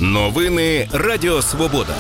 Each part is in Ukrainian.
Новини Радіо Свобода.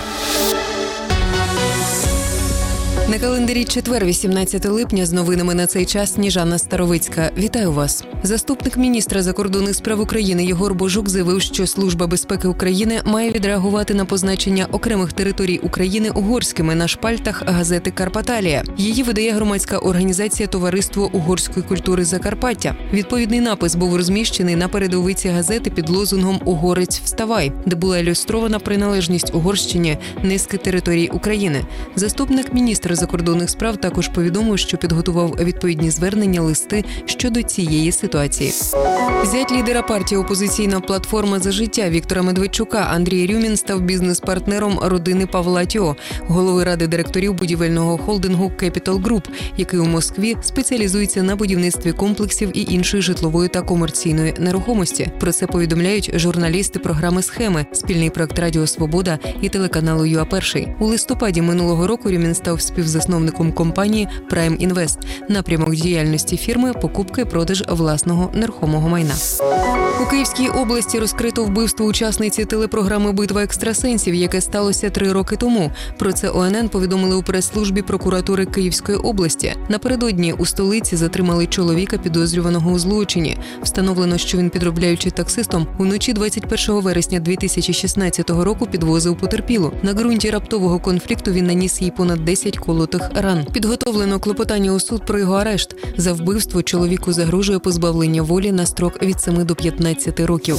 На календарі четвер, 18 липня, з новинами на цей час Сніжана Старовицька. Вітаю вас. Заступник міністра закордонних справ України Єгор Божук заявив, що Служба безпеки України має відреагувати на позначення окремих територій України угорськими на шпальтах газети «Карпаталія». Її видає громадська організація «Товариство угорської культури Закарпаття». Відповідний напис був розміщений на передовиці газети під лозунгом «Угорець, вставай», де була ілюстрована приналежність Угорщині низки територій України. Заступник міністра закордонних справ також повідомив, що підготував відповідні звернення, листи щодо цієї ситуації. Зять лідера партії «Опозиційна платформа за життя» Віктора Медведчука Андрій Рюмін став бізнес-партнером родини Павла Тьо, голови ради директорів будівельного холдингу Capital Group, який у Москві спеціалізується на будівництві комплексів і іншої житлової та комерційної нерухомості. Про це повідомляють журналісти програми «Схеми», спільний проект Радіо Свобода і телеканалу ЮА-1. У листопаді минулого року Рюмін став співзасновником компанії Prime Invest. Напрямок діяльності фірми – покупка і продаж власного нерухомого майна. У Київській області розкрито вбивство учасниці телепрограми «Битва екстрасенсів», яке сталося 3 роки тому. Про це ОНН повідомили у прес-службі прокуратури Київської області. Напередодні у столиці затримали чоловіка, підозрюваного у злочині. Встановлено, що він, підробляючи таксистом, уночі 21 вересня 2016 року підвозив потерпілу. На ґрунті раптового конфлікту він наніс їй понад 10 колотих ран. Підготовлено клопотання у суд про його арешт. За вбивство чоловіку загрожує позбавлення волі на строк від 7 до 15 років.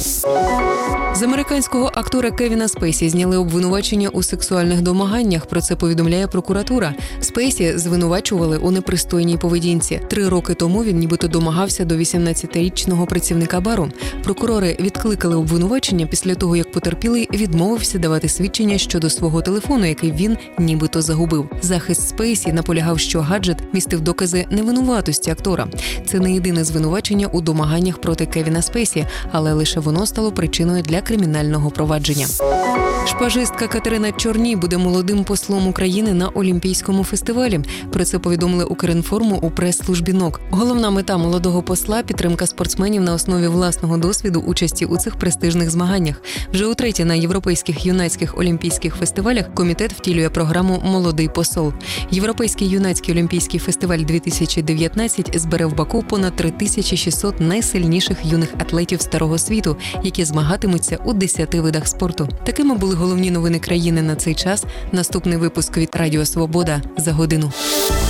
З американського актора Кевіна Спейсі зняли обвинувачення у сексуальних домаганнях. Про це повідомляє прокуратура. Спейсі звинувачували у непристойній поведінці. 3 роки тому він нібито домагався до 18-річного працівника бару. Прокурори відкликали обвинувачення після того, як потерпілий відмовився давати свідчення щодо свого телефону, який він нібито загубив. Захист Спейсі наполягав, що гаджет містив докази невинуватості актора. Це не єдине звинувачення у домаганнях проти Кевіна Спейсі, але лише воно стало причиною для кримінального провадження. Шпажистка Катерина Чорній буде молодим послом України на Олімпійському фестивалі. Про це повідомили Укрінформу у прес-службі НОК. Головна мета молодого посла – підтримка спортсменів на основі власного досвіду участі у цих престижних змаганнях. Вже утретє на європейських юнацьких олімпійських фестивалях комітет втілює програму «Молодий посол». Європейський юнацький олімпійський фестиваль 2019 збере в Баку понад 3600 найсильніших юних атлетів старого світу, які змагатимуться у 10 видах спорту. Такими були головні новини країни на цей час. Наступний випуск від Радіо Свобода за годину.